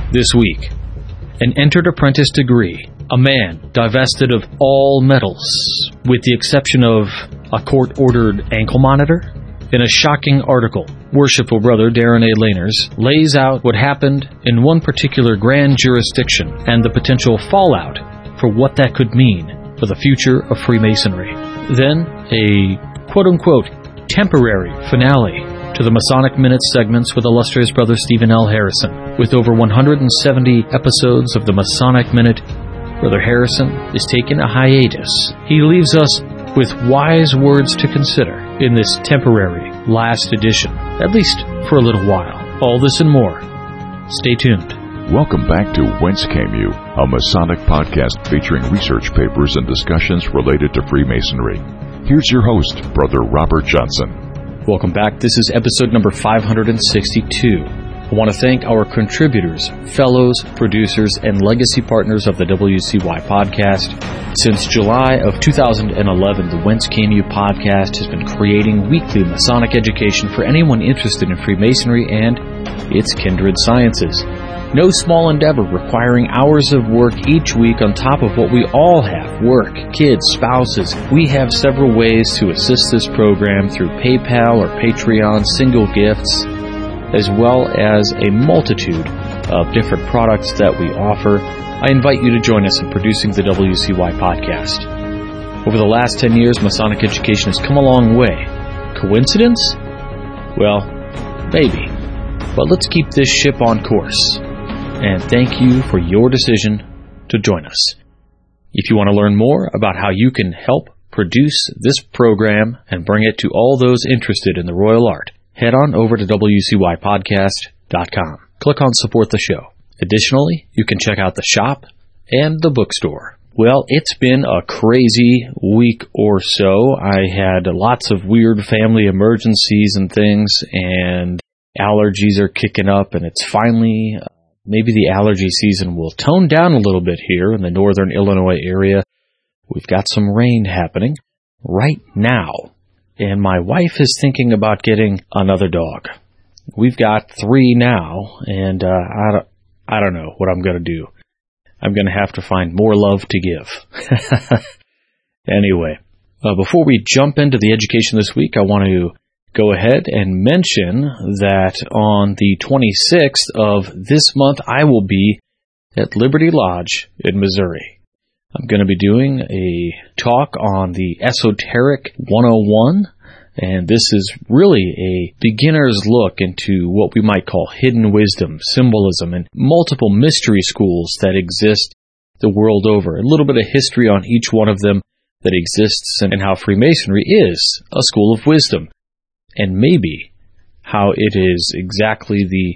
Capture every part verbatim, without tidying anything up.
This week, an entered apprentice degree, a man divested of all medals, with the exception of a court-ordered ankle monitor. In a shocking article, Worshipful Brother Darren A. Laners lays out what happened in one particular grand jurisdiction and the potential fallout for what that could mean for the future of Freemasonry. Then, a quote-unquote temporary finale to the Masonic Minute segments with illustrious Brother Stephen L. Harrison. With over one hundred seventy episodes of the Masonic Minute, Brother Harrison is taking a hiatus. He leaves us with wise words to consider in this temporary last edition, at least for a little while. All this and more. Stay tuned. Welcome back to Whence Came You, a Masonic podcast featuring research papers and discussions related to Freemasonry. Here's your host, Brother Robert Johnson. Welcome back. This is episode number five hundred sixty-two. I want to thank our contributors, fellows, producers, and legacy partners of the W C Y podcast. Since July of two thousand eleven, the Whence Came You podcast has been creating weekly Masonic education for anyone interested in Freemasonry and its kindred sciences. No small endeavor requiring hours of work each week on top of what we all have, work, kids, spouses. We have several ways to assist this program through PayPal or Patreon, single gifts, as well as a multitude of different products that we offer. I invite you to join us in producing the W C Y podcast. Over the last ten years, Masonic education has come a long way. Coincidence? Well, maybe. But let's keep this ship on course. And thank you for your decision to join us. If you want to learn more about how you can help produce this program and bring it to all those interested in the royal art, head on over to W C Y podcast dot com. Click on Support the Show. Additionally, you can check out the shop and the bookstore. Well, it's been a crazy week or so. I had lots of weird family emergencies and things, and allergies are kicking up, and it's finally... Maybe the allergy season will tone down a little bit here in the northern Illinois area. We've got some rain happening right now. And my wife is thinking about getting another dog. We've got three now, and uh, I, don't, I don't know what I'm going to do. I'm going to have to find more love to give. Anyway, uh, before we jump into the education this week, I want to go ahead and mention that on the twenty-sixth of this month, I will be at Liberty Lodge in Missouri. I'm going to be doing a talk on the Esoteric one oh one, and this is really a beginner's look into what we might call hidden wisdom, symbolism, and multiple mystery schools that exist the world over. A little bit of history on each one of them that exists and how Freemasonry is a school of wisdom. And maybe how it is exactly the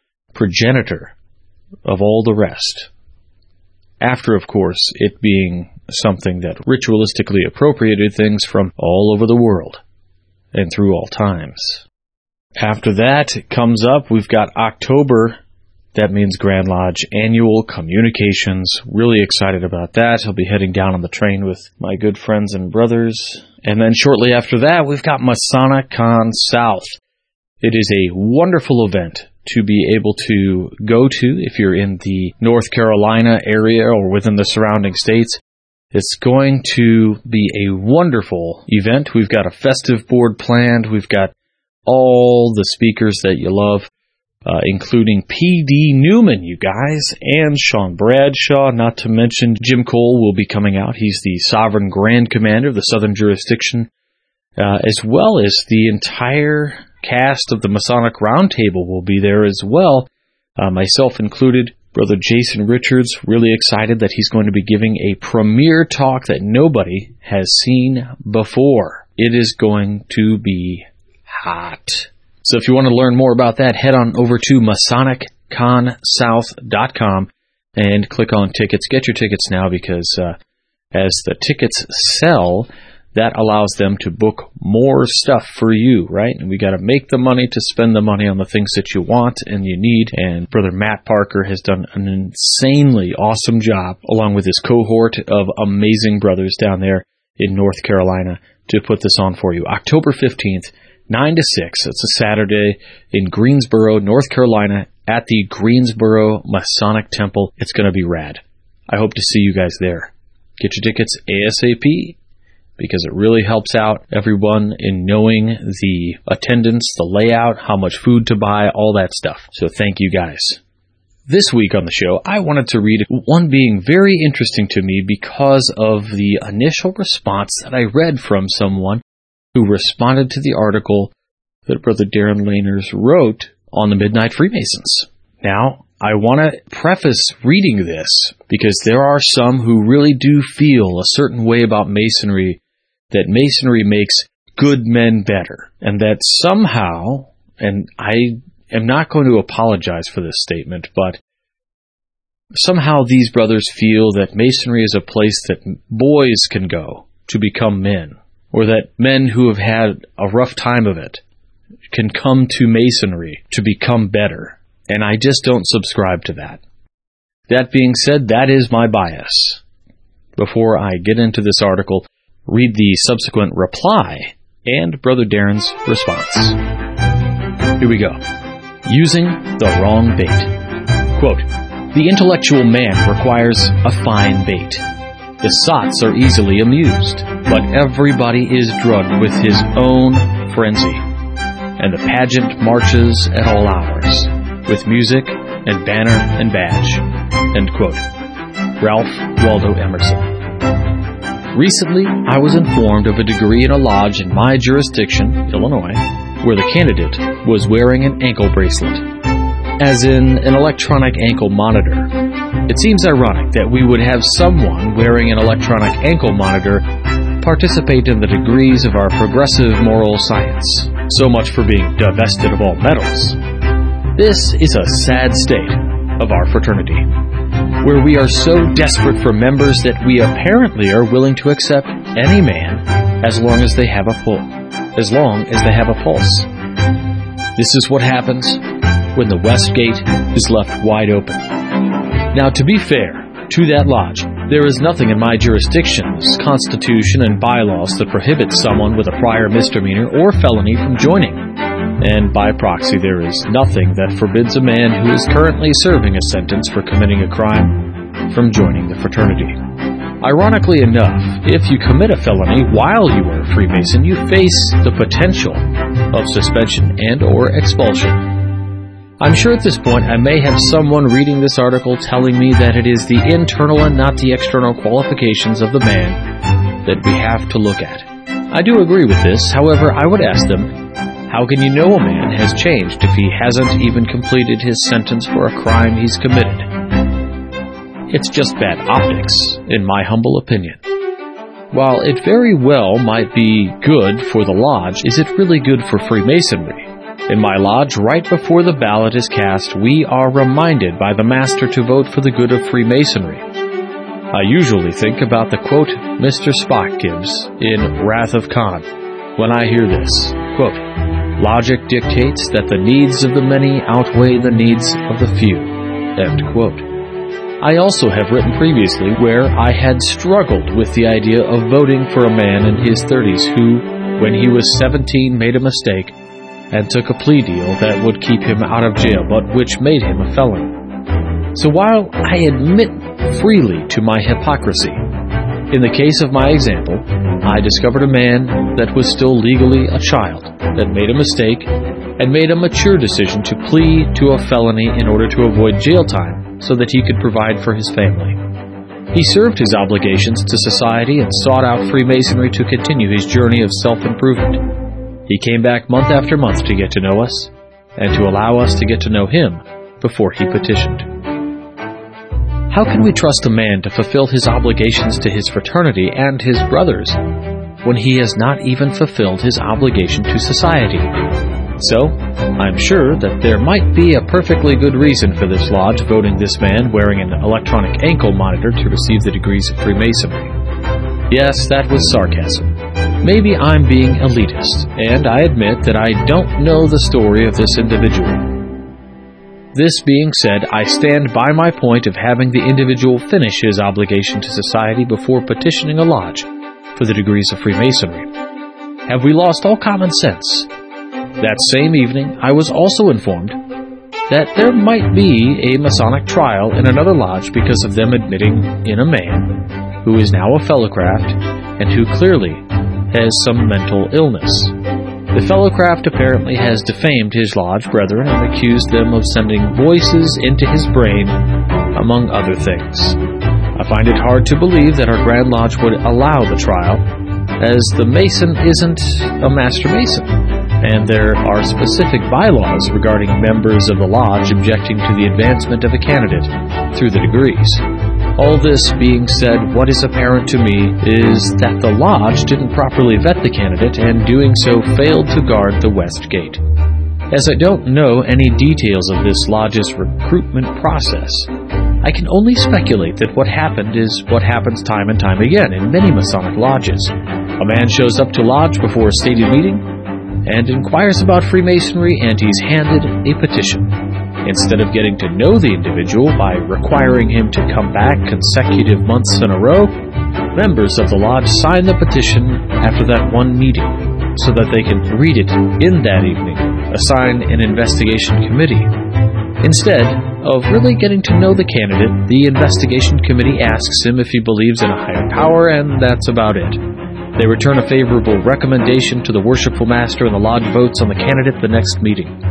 progenitor of all the rest. After, of course, it being something that ritualistically appropriated things from all over the world and through all times. After that comes up, we've got October. That means Grand Lodge Annual Communications. Really excited about that. I'll be heading down on the train with my good friends and brothers. And then shortly after that, we've got MasoniCon South. It is a wonderful event to be able to go to if you're in the North Carolina area or within the surrounding states. It's going to be a wonderful event. We've got a festive board planned. We've got all the speakers that you love. Uh, including P D Newman, you guys, and Sean Bradshaw, not to mention Jim Cole will be coming out. He's the Sovereign Grand Commander of the Southern Jurisdiction, uh, as well as the entire cast of the Masonic Roundtable will be there as well, uh, myself included. Brother Jason Richards, really excited that he's going to be giving a premiere talk that nobody has seen before. It is going to be hot. So if you want to learn more about that, head on over to Masonic Con South dot com and click on tickets. Get your tickets now because uh, as the tickets sell, that allows them to book more stuff for you, right? And we got to make the money to spend the money on the things that you want and you need. And Brother Matt Parker has done an insanely awesome job, along with his cohort of amazing brothers down there in North Carolina, to put this on for you. October fifteenth, nine to six. It's a Saturday in Greensboro, North Carolina, at the Greensboro Masonic Temple. It's going to be rad. I hope to see you guys there. Get your tickets ASAP, because it really helps out everyone in knowing the attendance, the layout, how much food to buy, all that stuff. So thank you guys. This week on the show, I wanted to read one being very interesting to me because of the initial response that I read from someone who responded to the article that Brother Darren Laners wrote on the Midnight Freemasons. Now, I want to preface reading this because there are some who really do feel a certain way about Masonry, that Masonry makes good men better, and that somehow, and I am not going to apologize for this statement, but somehow these brothers feel that Masonry is a place that boys can go to become men, or that men who have had a rough time of it can come to Masonry to become better. And I just don't subscribe to that. That being said, that is my bias. Before I get into this article, read the subsequent reply and Brother Darren's response. Here we go. Using the wrong bait. Quote, "The intellectual man requires a fine bait. The sots are easily amused, but everybody is drugged with his own frenzy, and the pageant marches at all hours, with music and banner and badge." End quote. Ralph Waldo Emerson. Recently, I was informed of a degree in a lodge in my jurisdiction, Illinois, where the candidate was wearing an ankle bracelet, as in an electronic ankle monitor. It seems ironic that we would have someone wearing an electronic ankle monitor participate in the degrees of our progressive moral science. So much for being divested of all medals. This is a sad state of our fraternity, where we are so desperate for members that we apparently are willing to accept any man as long as they have a pulse. As long as they have a pulse. This is what happens when the West Gate is left wide open. Now, to be fair to that lodge, there is nothing in my jurisdiction's constitution and bylaws that prohibits someone with a prior misdemeanor or felony from joining. And by proxy, there is nothing that forbids a man who is currently serving a sentence for committing a crime from joining the fraternity. Ironically enough, if you commit a felony while you are a Freemason, you face the potential of suspension and or expulsion. I'm sure at this point I may have someone reading this article telling me that it is the internal and not the external qualifications of the man that we have to look at. I do agree with this. However, I would ask them, how can you know a man has changed if he hasn't even completed his sentence for a crime he's committed? It's just bad optics, in my humble opinion. While it very well might be good for the lodge, is it really good for Freemasonry? In my lodge, right before the ballot is cast, we are reminded by the master to vote for the good of Freemasonry. I usually think about the quote Mister Spock gives in Wrath of Khan when I hear this, quote, "Logic dictates that the needs of the many outweigh the needs of the few," end quote. I also have written previously where I had struggled with the idea of voting for a man in his thirties who, when he was seventeen, made a mistake and took a plea deal that would keep him out of jail, but which made him a felon. So while I admit freely to my hypocrisy, in the case of my example, I discovered a man that was still legally a child, that made a mistake, and made a mature decision to plead to a felony in order to avoid jail time so that he could provide for his family. He served his obligations to society and sought out Freemasonry to continue his journey of self-improvement. He came back month after month to get to know us, and to allow us to get to know him before he petitioned. How can we trust a man to fulfill his obligations to his fraternity and his brothers when he has not even fulfilled his obligation to society? So, I'm sure that there might be a perfectly good reason for this lodge voting this man wearing an electronic ankle monitor to receive the degrees of Freemasonry. Yes, that was sarcasm. Maybe I'm being elitist, and I admit that I don't know the story of this individual. This being said, I stand by my point of having the individual finish his obligation to society before petitioning a lodge for the degrees of Freemasonry. Have we lost all common sense? That same evening, I was also informed that there might be a Masonic trial in another lodge because of them admitting in a man who is now a fellowcraft and who clearly has some mental illness. The fellowcraft apparently has defamed his lodge brethren and accused them of sending voices into his brain, among other things. I find it hard to believe that our Grand Lodge would allow the trial, as the Mason isn't a Master Mason, and there are specific bylaws regarding members of the lodge objecting to the advancement of a candidate through the degrees. All this being said, what is apparent to me is that the lodge didn't properly vet the candidate and doing so failed to guard the west gate. As I don't know any details of this lodge's recruitment process, I can only speculate that what happened is what happens time and time again in many Masonic lodges. A man shows up to lodge before a stated meeting and inquires about Freemasonry, and he's handed a petition. Instead of getting to know the individual by requiring him to come back consecutive months in a row, members of the lodge sign the petition after that one meeting so that they can read it in that evening, assign an investigation committee. Instead of really getting to know the candidate, the investigation committee asks him if he believes in a higher power, and that's about it. They return a favorable recommendation to the worshipful master, and the lodge votes on the candidate the next meeting.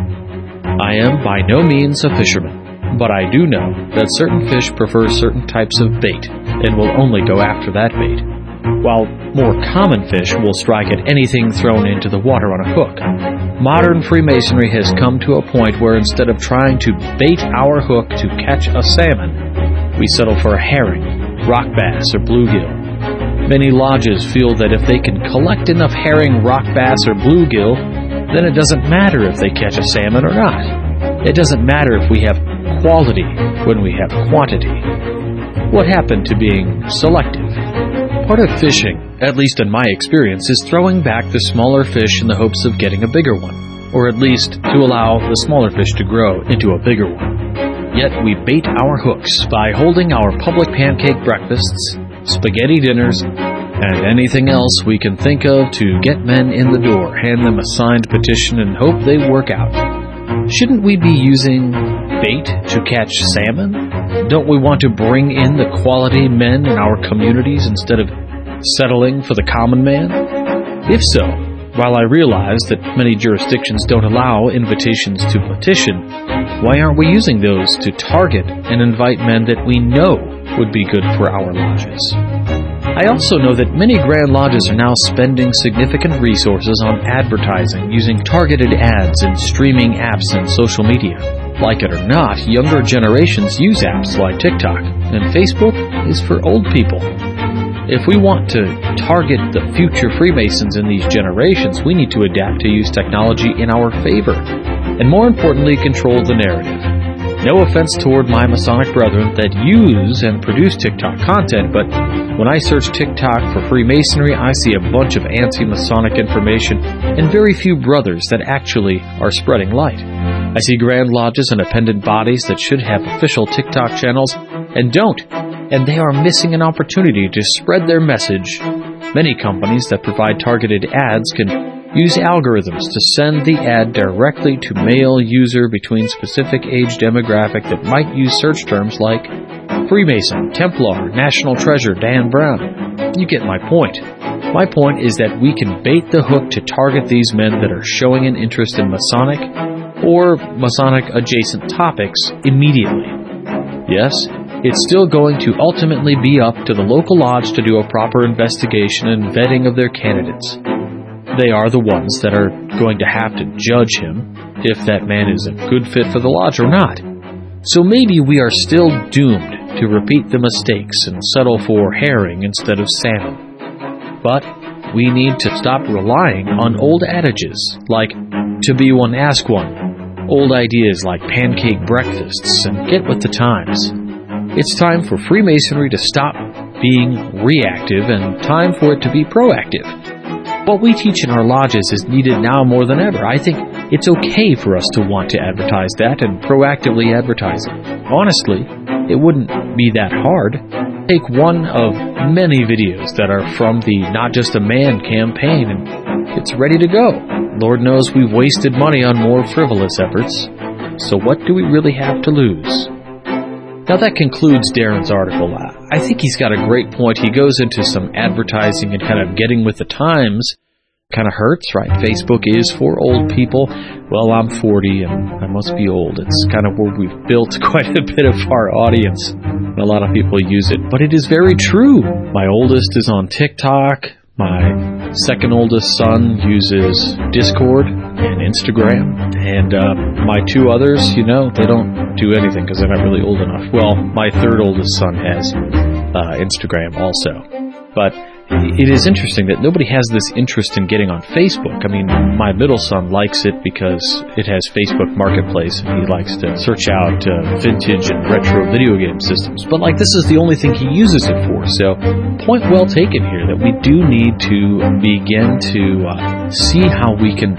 I am by no means a fisherman, but I do know that certain fish prefer certain types of bait and will only go after that bait, while more common fish will strike at anything thrown into the water on a hook. Modern Freemasonry has come to a point where instead of trying to bait our hook to catch a salmon, we settle for a herring, rock bass, or bluegill. Many lodges feel that if they can collect enough herring, rock bass, or bluegill, then it doesn't matter if they catch a salmon or not. It doesn't matter if we have quality when we have quantity. What happened to being selective? Part of fishing, at least in my experience, is throwing back the smaller fish in the hopes of getting a bigger one, or at least to allow the smaller fish to grow into a bigger one. Yet we bait our hooks by holding our public pancake breakfasts, spaghetti dinners, and anything else we can think of to get men in the door, hand them a signed petition, and hope they work out. Shouldn't we be using bait to catch salmon? Don't we want to bring in the quality men in our communities instead of settling for the common man? If so, while I realize that many jurisdictions don't allow invitations to petition, why aren't we using those to target and invite men that we know would be good for our lodges? I also know that many Grand Lodges are now spending significant resources on advertising using targeted ads in streaming apps and social media. Like it or not, younger generations use apps like TikTok, and Facebook is for old people. If we want to target the future Freemasons in these generations, we need to adapt to use technology in our favor, and more importantly, control the narrative. No offense toward my Masonic brethren that use and produce TikTok content, but when I search TikTok for Freemasonry, I see a bunch of anti-Masonic information and very few brothers that actually are spreading light. I see Grand Lodges and appendant bodies that should have official TikTok channels and don't, and they are missing an opportunity to spread their message. Many companies that provide targeted ads can use algorithms to send the ad directly to male user between specific age demographic that might use search terms like Freemason, Templar, National Treasure, Dan Brown. You get my point. My point is that we can bait the hook to target these men that are showing an interest in Masonic or Masonic adjacent topics immediately. Yes, it's still going to ultimately be up to the local lodge to do a proper investigation and vetting of their candidates. They are the ones that are going to have to judge him if that man is a good fit for the lodge or not. So maybe we are still doomed to repeat the mistakes and settle for herring instead of salmon. But we need to stop relying on old adages like to be one, ask one, old ideas like pancake breakfasts, and get with the times. It's time for Freemasonry to stop being reactive and time for it to be proactive. What we teach in our lodges is needed now more than ever. I think it's okay for us to want to advertise that and proactively advertise it. Honestly, it wouldn't be that hard. Take one of many videos that are from the Not Just a Man campaign, and it's ready to go. Lord knows we've wasted money on more frivolous efforts. so what do we really have to lose? Now that concludes Darren's article. I think he's got a great point. He goes into some advertising and kind of getting with the times. Kind of hurts, right? Facebook is for old people. Well, I'm forty and I must be old. It's kind of where we've built quite a bit of our audience. A lot of people use it, but it is very true. My oldest is on TikTok. My second oldest son uses Discord and Instagram. And uh, my two others, you know, they don't do anything because they're not really old enough. Well, my third oldest son has uh, Instagram also. But it is interesting that nobody has this interest in getting on Facebook. I mean, my middle son likes it because it has Facebook Marketplace, and he likes to search out uh, vintage and retro video game systems. But, like, this is the only thing he uses it for. So, point well taken here that we do need to begin to uh, see how we can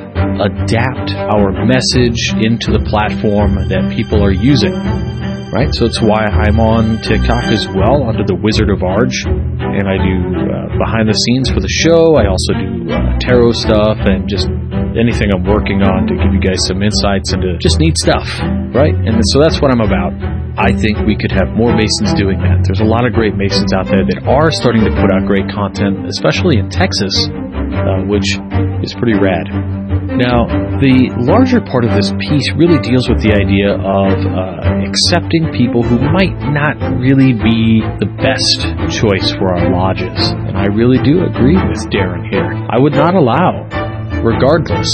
adapt our message into the platform that people are using. Right, so it's why I'm on TikTok as well, under the Wizard of Arj, and I do uh, behind the scenes for the show. I also do uh, tarot stuff and just anything I'm working on to give you guys some insights into just neat stuff, right? And so that's what I'm about. I think we could have more Masons doing that. There's a lot of great Masons out there that are starting to put out great content, especially in Texas, uh, which is pretty rad. Now, the larger part of this piece really deals with the idea of uh, accepting people who might not really be the best choice for our lodges. And I really do agree with Darren here. I would not allow, regardless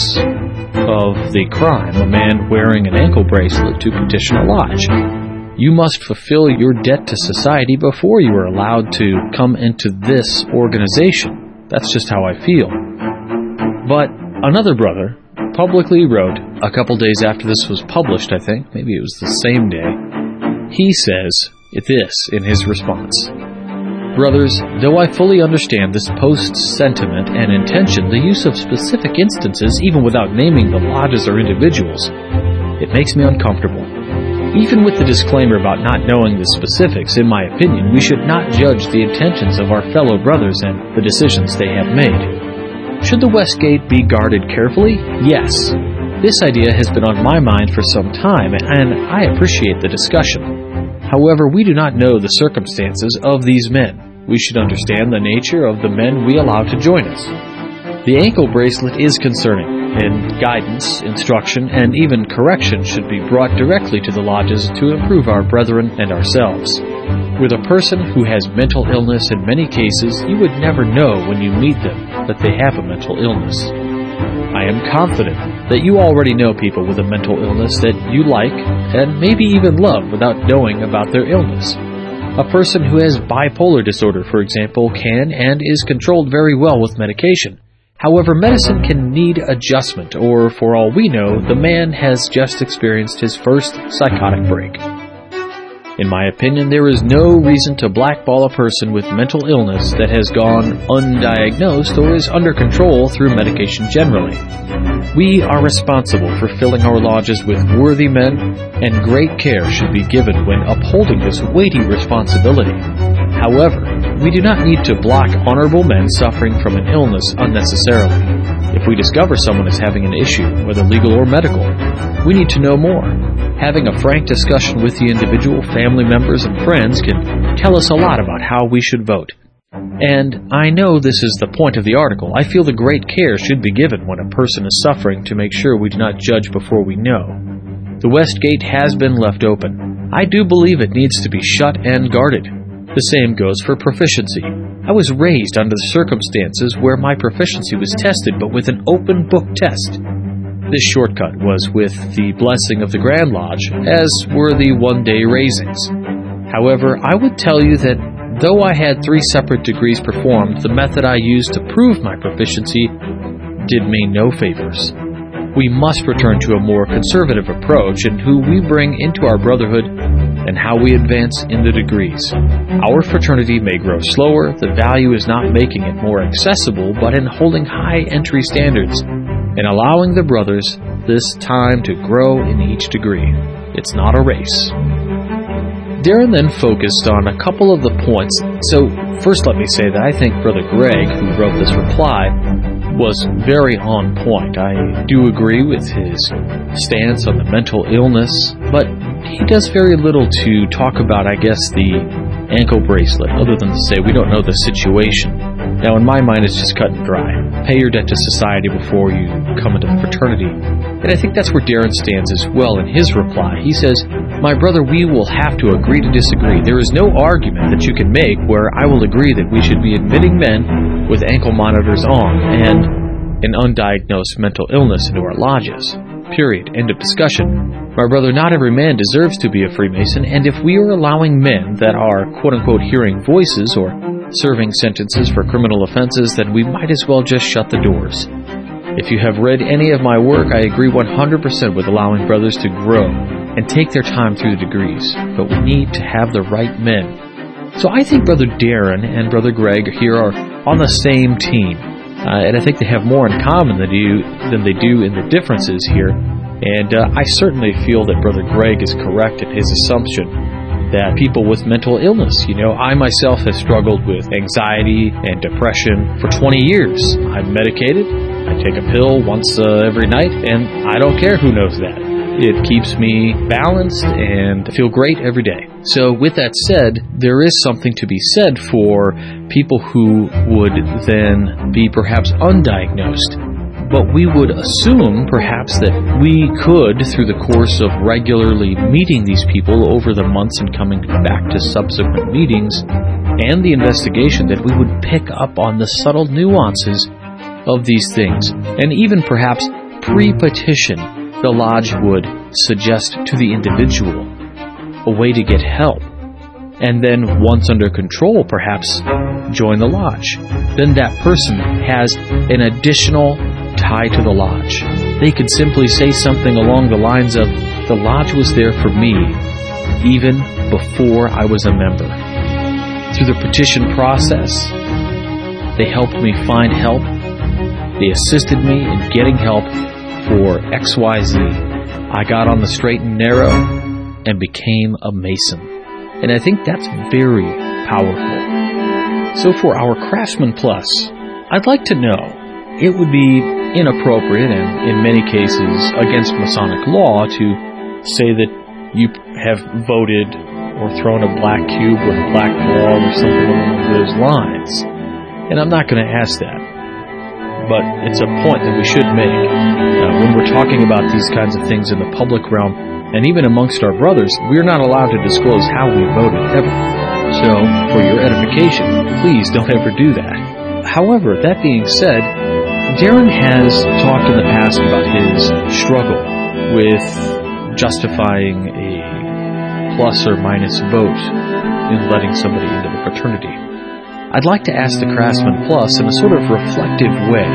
of the crime, a man wearing an ankle bracelet to petition a lodge. You must fulfill your debt to society before you are allowed to come into this organization. That's just how I feel. But another brother publicly wrote, a couple days after this was published, I think, maybe it was the same day, he says this in his response: "Brothers, though I fully understand this post's sentiment and intention, the use of specific instances, even without naming the lodges or individuals, it makes me uncomfortable. Even with the disclaimer about not knowing the specifics, in my opinion, we should not judge the intentions of our fellow brothers and the decisions they have made. Should the West Gate be guarded carefully? Yes. This idea has been on my mind for some time, and I appreciate the discussion. However, we do not know the circumstances of these men. We should understand the nature of the men we allow to join us. The ankle bracelet is concerning, and guidance, instruction, and even correction should be brought directly to the lodges to improve our brethren and ourselves. With a person who has mental illness, in many cases, you would never know when you meet them that they have a mental illness. I am confident that you already know people with a mental illness that you like and maybe even love without knowing about their illness. A person who has bipolar disorder, for example, can and is controlled very well with medication. However, medicine can need adjustment, or for all we know, the man has just experienced his first psychotic break. In my opinion, there is no reason to blackball a person with mental illness that has gone undiagnosed or is under control through medication generally. We are responsible for filling our lodges with worthy men, and great care should be given when upholding this weighty responsibility. However, we do not need to block honorable men suffering from an illness unnecessarily. If we discover someone is having an issue, whether legal or medical, we need to know more. Having a frank discussion with the individual, family members, and friends can tell us a lot about how we should vote. And I know this is the point of the article. I feel the great care should be given when a person is suffering to make sure we do not judge before we know. The West Gate has been left open. I do believe it needs to be shut and guarded. The same goes for proficiency. I was raised under the circumstances where my proficiency was tested, but with an open book test. This shortcut was with the blessing of the Grand Lodge, as were the one-day raisings. However, I would tell you that though I had three separate degrees performed, the method I used to prove my proficiency did me no favors. We must return to a more conservative approach in who we bring into our brotherhood and how we advance in the degrees. Our fraternity may grow slower. The value is not making it more accessible, but in holding high entry standards and allowing the brothers this time to grow in each degree. It's not a race. Darren then focused on a couple of the points. So first let me say that I think Brother Greg, who wrote this reply, was very on point. I do agree with his stance on the mental illness, but he does very little to talk about, I guess, the ankle bracelet, other than to say we don't know the situation. Now, in my mind, it's just cut and dry. Pay your debt to society before you come into the fraternity. And I think that's where Darren stands as well in his reply. He says, "My brother, we will have to agree to disagree. There is no argument that you can make where I will agree that we should be admitting men with ankle monitors on and an undiagnosed mental illness into our lodges. Period. End of discussion. My brother, not every man deserves to be a Freemason, and if we are allowing men that are quote-unquote hearing voices or serving sentences for criminal offenses, then we might as well just shut the doors. If you have read any of my work, I agree one hundred percent with allowing brothers to grow and take their time through the degrees, but we need to have the right men." So I think Brother Darren and Brother Greg here are on the same team, uh, and I think they have more in common than, do, than they do in the differences here, and uh, I certainly feel that Brother Greg is correct in his assumption that people with mental illness, you know, I myself have struggled with anxiety and depression for twenty years. I'm medicated. I take a pill once uh, every night, and I don't care who knows that. It keeps me balanced and I feel great every day. So with that said, there is something to be said for people who would then be perhaps undiagnosed. But we would assume, perhaps, that we could, through the course of regularly meeting these people over the months and coming back to subsequent meetings, and the investigation, that we would pick up on the subtle nuances of these things. And even perhaps pre-petition, the Lodge would suggest to the individual a way to get help. And then, once under control, perhaps join the Lodge. Then that person has an additional tie to the Lodge. They could simply say something along the lines of, "The Lodge was there for me, even before I was a member. Through the petition process, they helped me find help. They assisted me in getting help for X Y Z. I got on the straight and narrow and became a Mason." And I think that's very powerful. So for our Craftsman Plus, I'd like to know, it would be inappropriate and in many cases against Masonic law to say that you have voted or thrown a black cube or a black ball or something along those lines. And I'm not going to ask that. But it's a point that we should make uh, when we're talking about these kinds of things in the public realm, and even amongst our brothers, we're not allowed to disclose how we voted ever. So, for your edification, please don't ever do that. However, that being said, Darren has talked in the past about his struggle with justifying a plus or minus vote in letting somebody into the fraternity. I'd like to ask the Craftsman Plus in a sort of reflective way,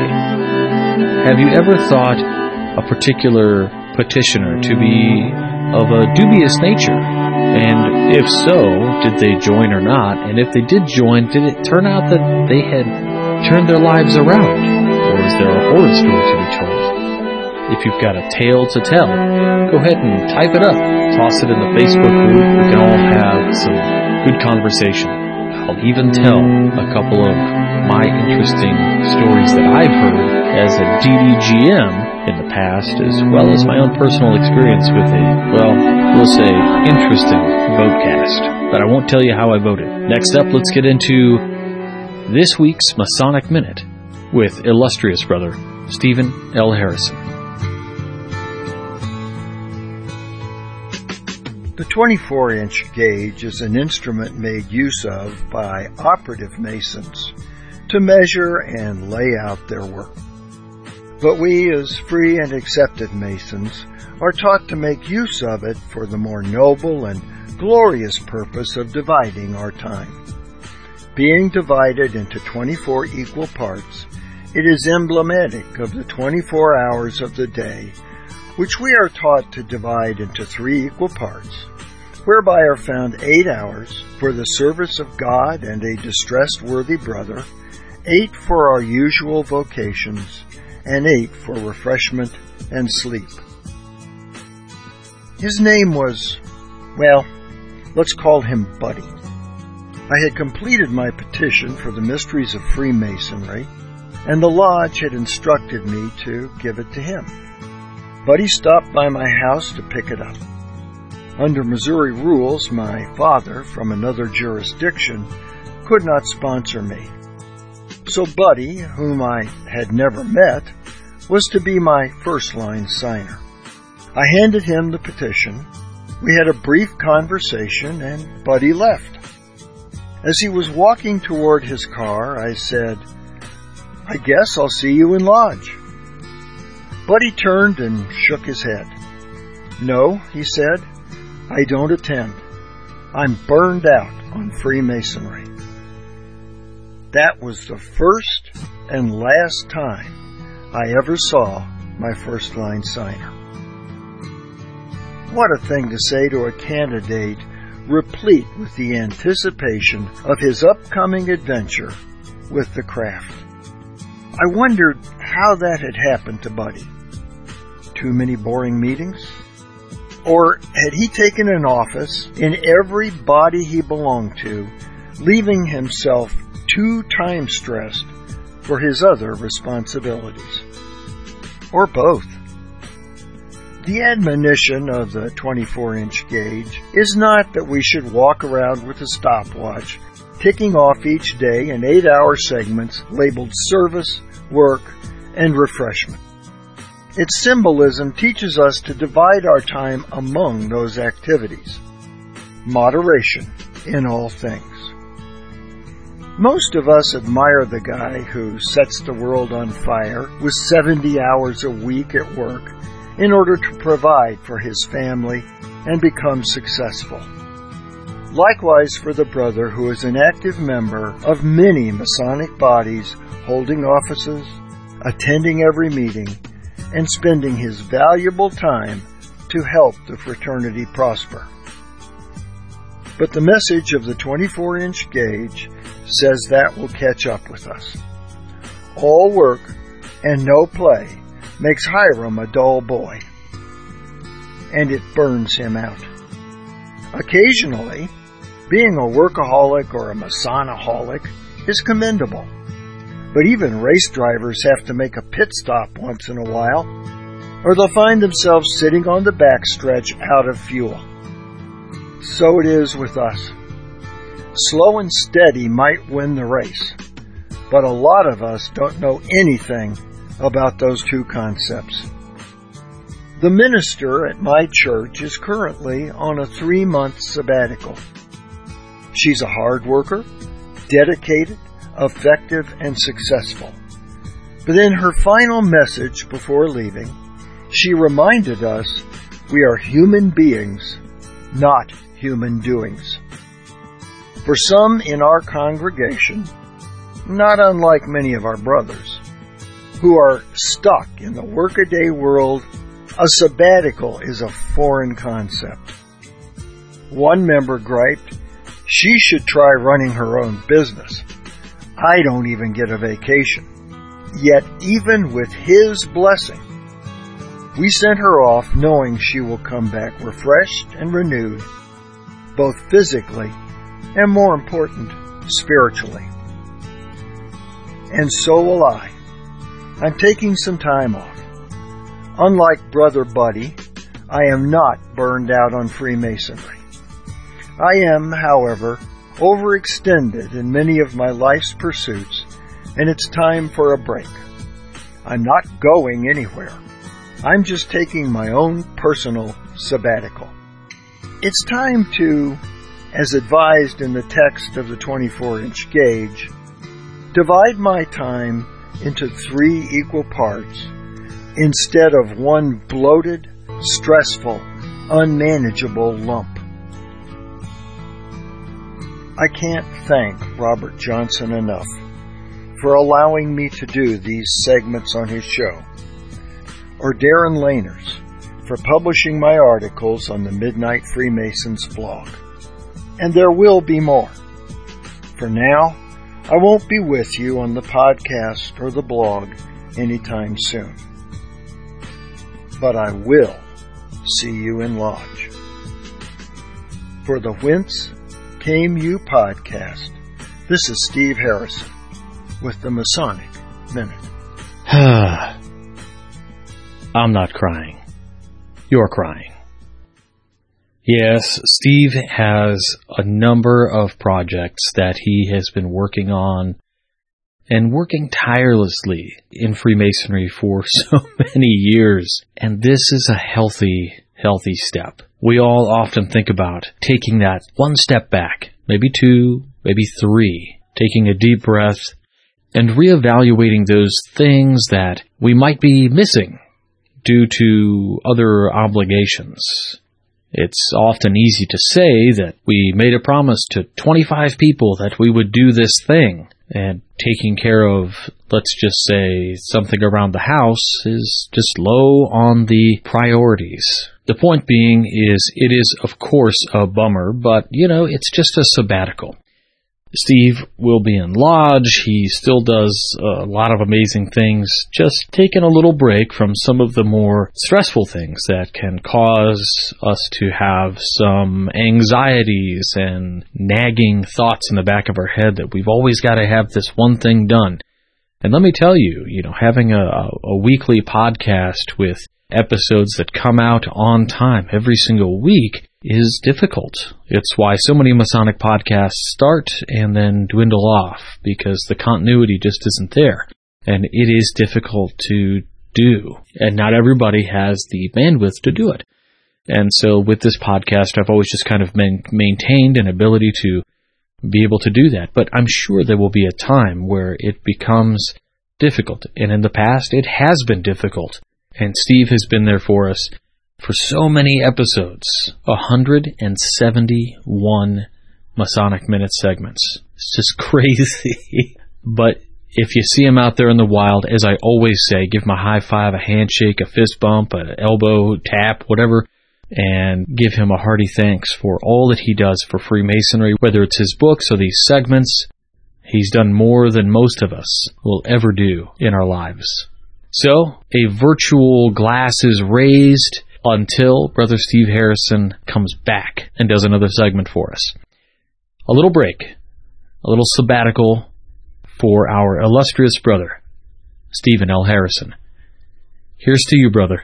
have you ever thought a particular petitioner to be of a dubious nature? And if so, did they join or not? And if they did join, did it turn out that they had turned their lives around? Or is there a horror story to be told? If you've got a tale to tell, go ahead and type it up. Toss it in the Facebook group. We can all have some good conversation. I'll even tell a couple of my interesting stories that I've heard as a D D G M in the past, as well as my own personal experience with a, well, we'll say, interesting votecast. But I won't tell you how I voted. Next up, let's get into this week's Masonic Minute with illustrious brother Stephen L. Harrison. The twenty-four inch gauge is an instrument made use of by operative Masons to measure and lay out their work. But we, as free and accepted Masons, are taught to make use of it for the more noble and glorious purpose of dividing our time. Being divided into twenty-four equal parts, it is emblematic of the twenty-four hours of the day, which we are taught to divide into three equal parts, whereby are found eight hours for the service of God and a distressed worthy brother, eight for our usual vocations, and eight for refreshment and sleep. His name was, well, let's call him Buddy. I had completed my petition for the mysteries of Freemasonry, and the lodge had instructed me to give it to him. Buddy stopped by my house to pick it up. Under Missouri rules, my father, from another jurisdiction, could not sponsor me. So Buddy, whom I had never met, was to be my first-line signer. I handed him the petition. We had a brief conversation, and Buddy left. As he was walking toward his car, I said, "I guess I'll see you in lodge." Buddy turned and shook his head. "No," he said, "I don't attend. I'm burned out on Freemasonry." That was the first and last time I ever saw my first-line signer. What a thing to say to a candidate replete with the anticipation of his upcoming adventure with the craft. I wondered how that had happened to Buddy. Too many boring meetings? Or had he taken an office in every body he belonged to, leaving himself too time-stressed for his other responsibilities? Or both? The admonition of the twenty-four inch gauge is not that we should walk around with a stopwatch, ticking off each day in eight-hour segments labeled service, work, and refreshment. Its symbolism teaches us to divide our time among those activities. Moderation in all things. Most of us admire the guy who sets the world on fire with seventy hours a week at work in order to provide for his family and become successful. Likewise for the brother who is an active member of many Masonic bodies, holding offices, attending every meeting, and spending his valuable time to help the fraternity prosper. But the message of the twenty-four inch gauge says that will catch up with us. All work and no play makes Hiram a dull boy, and it burns him out. Occasionally, being a workaholic or a Masonaholic is commendable, but even race drivers have to make a pit stop once in a while, or they'll find themselves sitting on the backstretch out of fuel. So it is with us. Slow and steady might win the race, but a lot of us don't know anything about those two concepts. The minister at my church is currently on a three-month sabbatical. She's a hard worker, dedicated, effective, and successful. But in her final message before leaving, she reminded us we are human beings, not human doings. For some in our congregation, not unlike many of our brothers, who are stuck in the workaday world, a sabbatical is a foreign concept. One member griped, she should try running her own business. I don't even get a vacation. Yet even with his blessing, we sent her off knowing she will come back refreshed and renewed, both physically and, more important, spiritually. And so will I. I'm taking some time off. Unlike Brother Buddy, I am not burned out on Freemasonry. I am, however, overextended in many of my life's pursuits, and it's time for a break. I'm not going anywhere. I'm just taking my own personal sabbatical. It's time to, as advised in the text of the twenty-four inch gauge, divide my time into three equal parts instead of one bloated, stressful, unmanageable lump. I can't thank Robert Johnson enough for allowing me to do these segments on his show, or Darren Laners for publishing my articles on the Midnight Freemasons blog. And there will be more. For now, I won't be with you on the podcast or the blog anytime soon. But I will see you in lodge. For the Whence Came You podcast, this is Steve Harrison with the Masonic Minute. I'm not crying. You're crying. Yes, Steve has a number of projects that he has been working on and working tirelessly in Freemasonry for so many years. And this is a healthy, healthy step. We all often think about taking that one step back, maybe two, maybe three, taking a deep breath and reevaluating those things that we might be missing due to other obligations. It's often easy to say that we made a promise to twenty-five people that we would do this thing, and taking care of, let's just say, something around the house is just low on the priorities. The point being is, it is, of course, a bummer, but, you know, it's just a sabbatical. Steve will be in Lodge. He still does a lot of amazing things, just taking a little break from some of the more stressful things that can cause us to have some anxieties and nagging thoughts in the back of our head that we've always got to have this one thing done. And let me tell you, you know, having a, a weekly podcast with episodes that come out on time every single week is difficult. It's why so many Masonic podcasts start and then dwindle off, because the continuity just isn't there. And it is difficult to do. And not everybody has the bandwidth to do it. And so with this podcast, I've always just kind of man- maintained an ability to be able to do that. But I'm sure there will be a time where it becomes difficult. And in the past, it has been difficult. And Steve has been there for us for so many episodes, one hundred seventy-one Masonic Minute segments. It's just crazy. But if you see him out there in the wild, as I always say, give him a high five, a handshake, a fist bump, an elbow tap, whatever, and give him a hearty thanks for all that he does for Freemasonry, whether it's his books or these segments. He's done more than most of us will ever do in our lives. So, a virtual glass is raised until Brother Steve Harrison comes back and does another segment for us. A little break, a little sabbatical for our illustrious brother, Stephen L. Harrison. Here's to you, brother.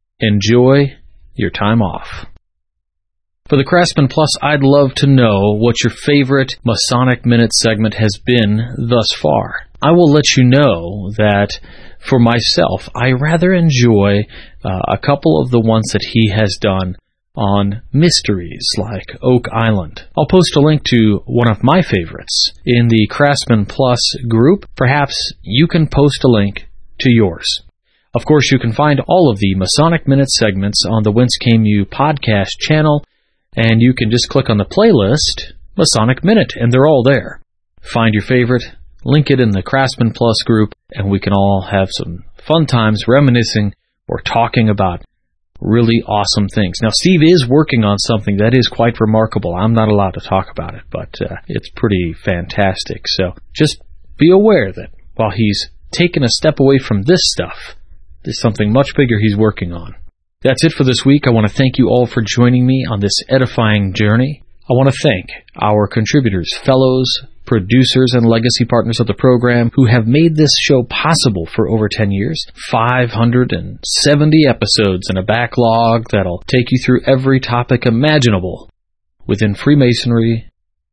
Enjoy your time off. For the Craftsman Plus, I'd love to know what your favorite Masonic Minute segment has been thus far. I will let you know that for myself, I rather enjoy uh, a couple of the ones that he has done on mysteries like Oak Island. I'll post a link to one of my favorites in the Craftsman Plus group. Perhaps you can post a link to yours. Of course, you can find all of the Masonic Minute segments on the Whence Came You podcast channel, and you can just click on the playlist, Masonic Minute, and they're all there. Find your favorite, link it in the Craftsman Plus group, and we can all have some fun times reminiscing or talking about really awesome things. Now, Steve is working on something that is quite remarkable. I'm not allowed to talk about it, but uh, it's pretty fantastic. So just be aware that while he's taken a step away from this stuff, there's something much bigger he's working on. That's it for this week. I want to thank you all for joining me on this edifying journey. I want to thank our contributors, fellows, producers, and legacy partners of the program who have made this show possible for over ten years. five hundred seventy episodes and a backlog that'll take you through every topic imaginable within Freemasonry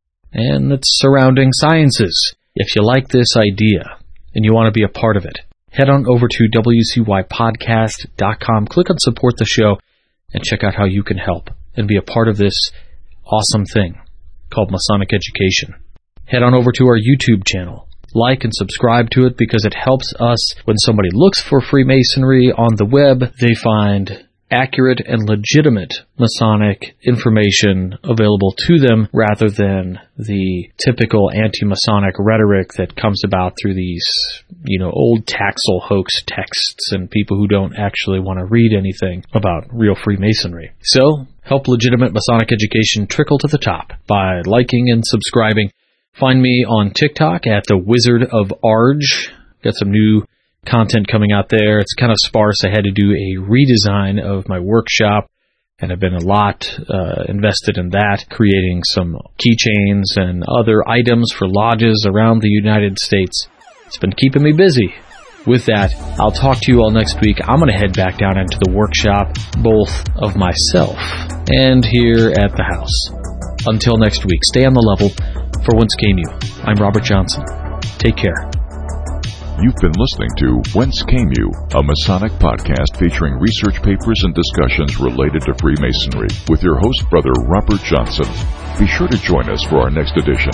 and its surrounding sciences. If you like this idea and you want to be a part of it, head on over to W C Y podcast dot com, click on support the show, and check out how you can help and be a part of this awesome thing called Masonic Education. Head on over to our YouTube channel. Like and subscribe to it because it helps us when somebody looks for Freemasonry on the web, they find accurate and legitimate Masonic information available to them rather than the typical anti-Masonic rhetoric that comes about through these, you know, old Taxel hoax texts and people who don't actually want to read anything about real Freemasonry. So, help legitimate Masonic education trickle to the top by liking and subscribing. Find me on TikTok at the Wizard of Arge. Got some new content coming out there. It's kind of sparse. I had to do a redesign of my workshop, and I've been a lot uh, invested in that, creating some keychains and other items for lodges around the United States. It's been keeping me busy. With that, I'll talk to you all next week. I'm going to head back down into the workshop, both of myself and here at the house. Until next week, stay on the level. For Whence Came You, I'm Robert Johnson. Take care. You've been listening to Whence Came You, a Masonic podcast featuring research papers and discussions related to Freemasonry with your host, Brother Robert Johnson. Be sure to join us for our next edition.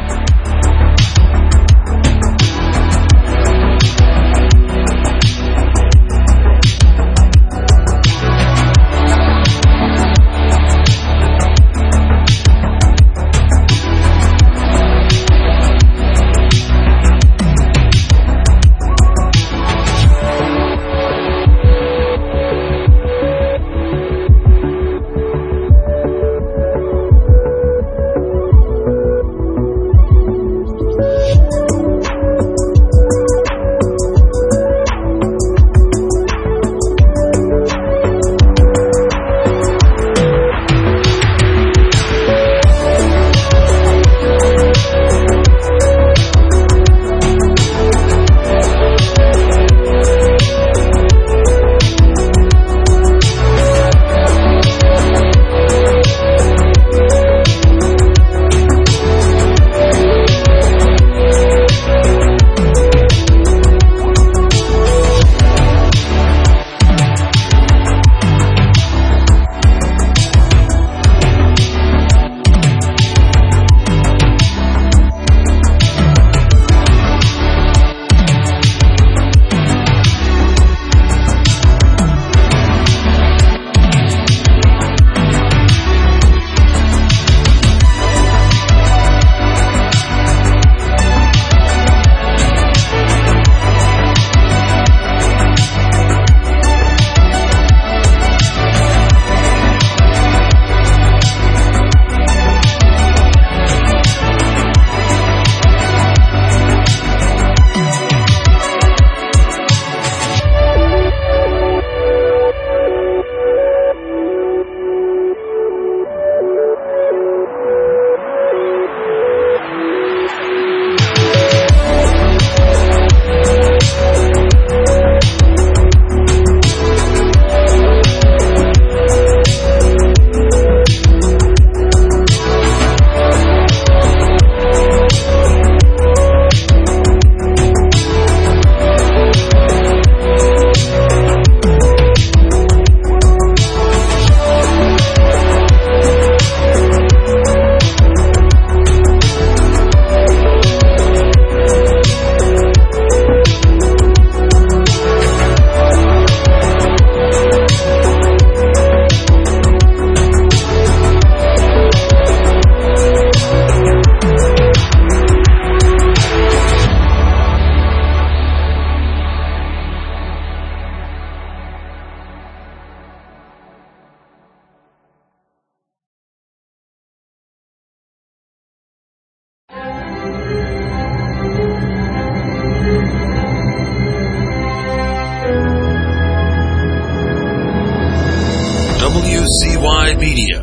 W C Y Media.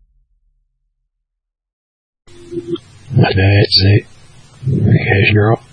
That's it. Yes, girl.